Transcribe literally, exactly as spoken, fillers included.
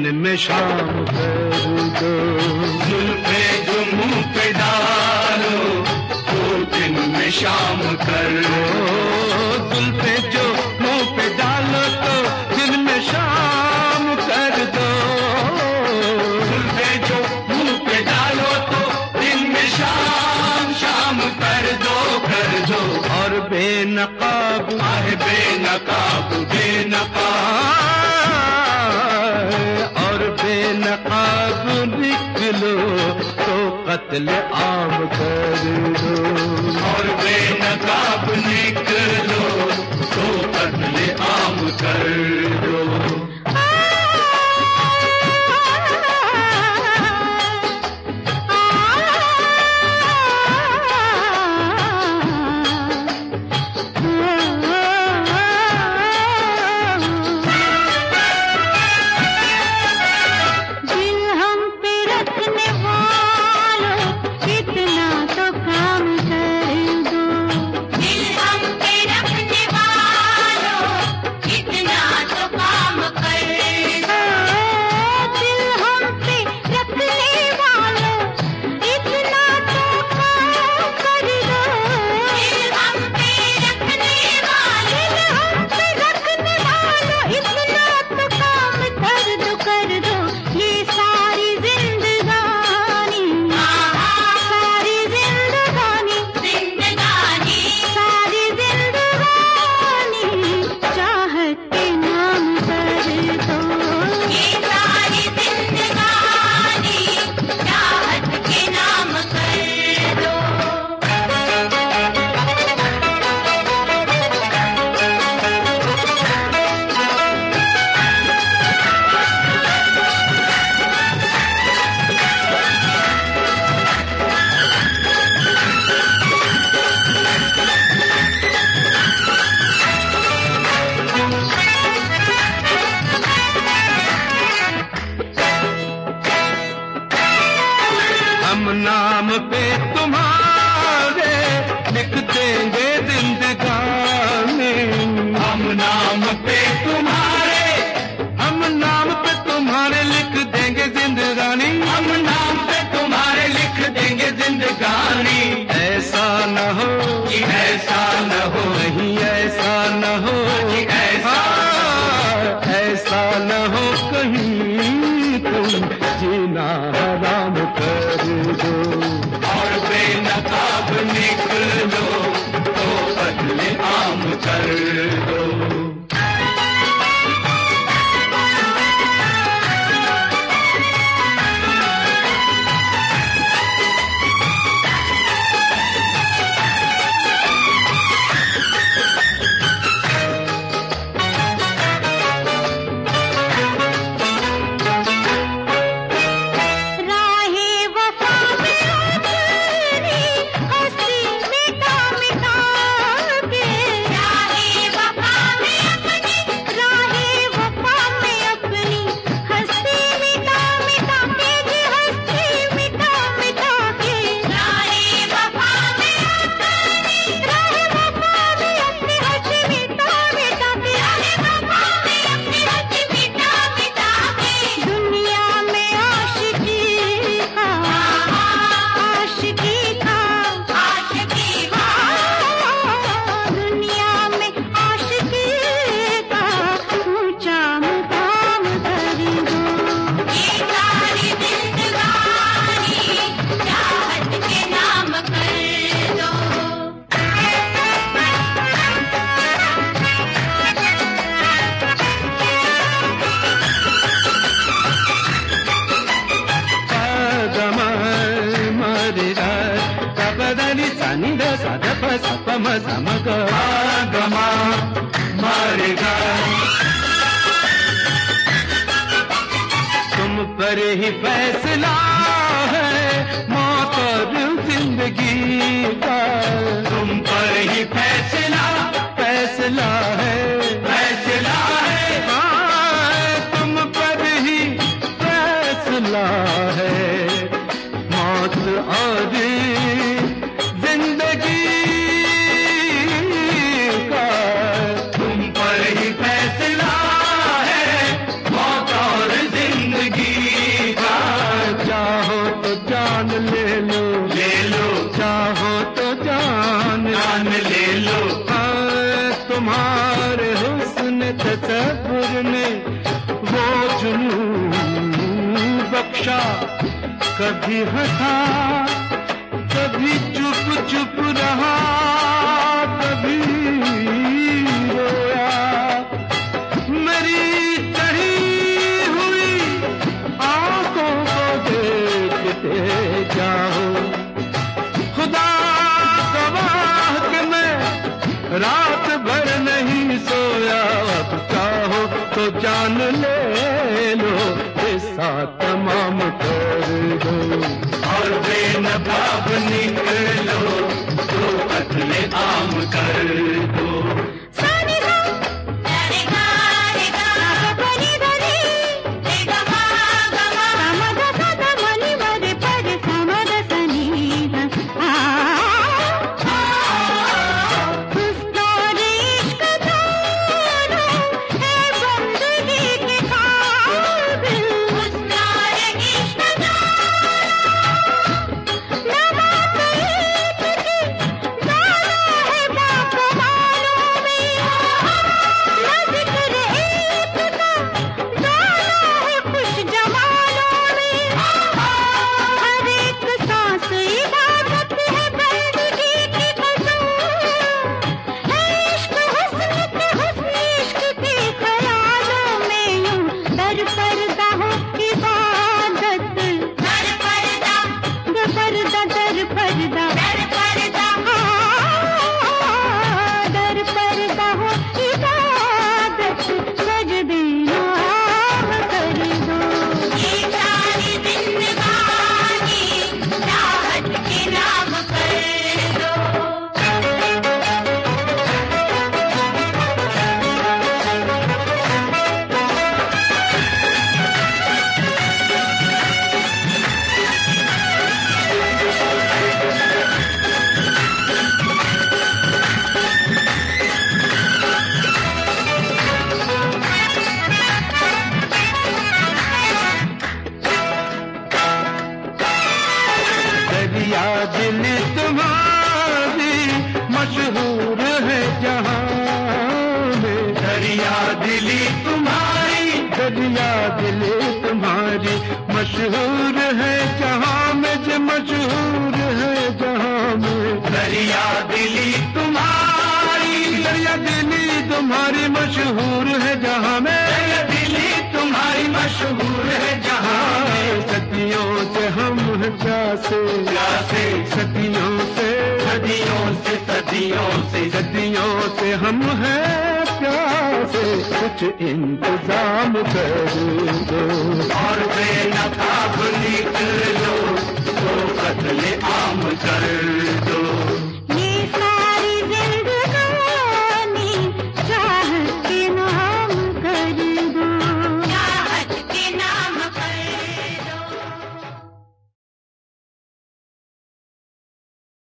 में शाम कर दो। जुल्फे जो मुंह पे डालो वो दिन में शाम कर दो। जुल्फे जो मुंह पे डालो तो दिन में शाम कर दो। जुल्फे जो मुंह पे डालो तो दिन में शाम शाम कर दो कर दो। और बेनकाब आहे बेनकाब बेनकाब और बेनकाब निकलो तो कत्ल आम कर दो। और बेनकाब निकलो तो कत्ल आम कर दो। नाम पे तुम्हारे लिख देंगे जिंदगानी। हम नाम पे तुम्हारे हम नाम पे तुम्हारे लिख देंगे जिंदगानी। हम नाम पे तुम्हारे लिख देंगे जिंदगानी। ऐसा न हो कि ऐसा न हो नहीं ऐसा न हो कि ऐसा ऐसा न हो कहीं तुम जीना हराम कर दो। और बेनकाब निकलो तो कत्ल आम कर दो। तुम पर ही फैसला है मौत और जिंदगी का। तुम पर ही फैसला फैसला है फैसला है हाँ तुम पर ही फैसला है मौत और जिंदगी का। तुम पर ही फैसला है मौत और जिंदगी हमेशा, कभी हंसा कभी चुप चुप रहा, कभी रोया। मेरी चढ़ी हुई आंखों को देखते जाओ, खुदा गवाह कि मैं रात भर नहीं सोया। अब चाहो तो जान ले लो, ऐसा तमाम कर दो और बेनकाब निकलो तो कत्ले आम कर दो। दिल तुम्हारी मशहूर है जहां में, दरिया दिली तुम्हारी, दरिया दिल तुम्हारी मशहूर है जहां में, जो मशहूर है जहां में। दरिया दिली तुम्हारी, दरिया दिली तुम्हारी मशहूर है जहां में, दरिया दिली तुम्हारी मशहूर है जहां में। सदियों से हम प्यासे, प्यासे सदियों से, सदियों से, सदियों से, सदियों से हम हैं प्यासे। कुछ इंतजाम कर दो और बेनकाब निकलो तो कत्ले आम कर दो।